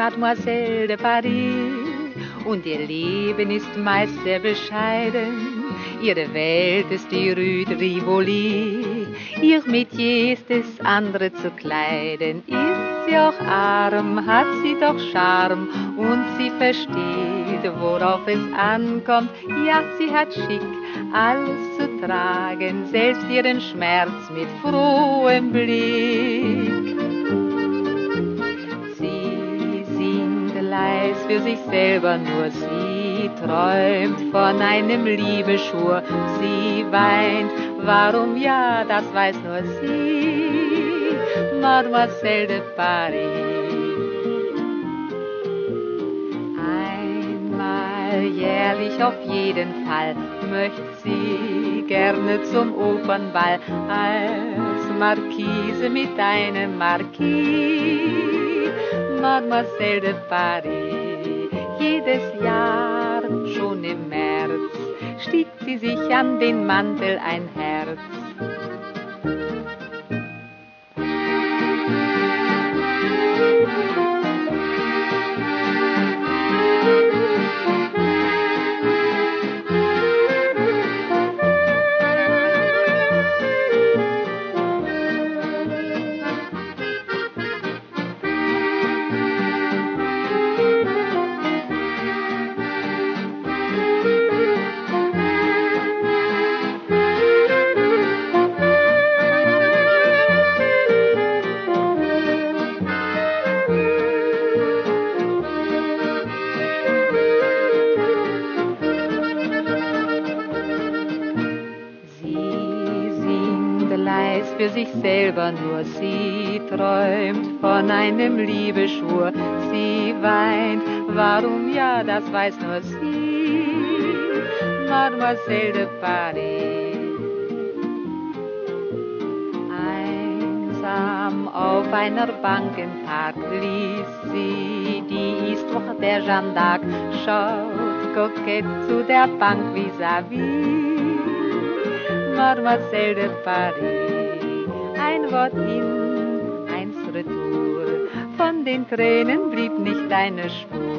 Mademoiselle de Paris. Und ihr Leben ist meist sehr bescheiden, ihre Welt ist die Rue de Rivoli. Ihr Metier ist es, andere zu kleiden. Ist sie auch arm, hat sie doch Charme und sie versteht, worauf es ankommt. Ja, sie hat schick, alles zu tragen, selbst ihren Schmerz mit frohem Blick. Sie singt leis für sich selber, nur sie träumt von einem Liebesschwur. Sie weint, warum? Ja, das weiß nur sie, Mademoiselle de Paris. Einmal jährlich auf jeden Fall möchte sie gerne zum Opernball als Marquise mit einem Marquis, Mademoiselle de Paris. Jedes Jahr, schon im März, stickt sie sich an den Mantel ein Herz. Für sich selber, nur sie träumt von einem Liebesschwur. Sie weint, warum? Ja, das weiß nur sie, Mademoiselle de Paris. Einsam auf einer Bank im Park liest sie die Histoire der Jeanne d'Arc, schaut kokett zu der Bank vis-à-vis, Mademoiselle de Paris. Ein Wort hin, eins retour, von den Tränen blieb nicht eine Spur.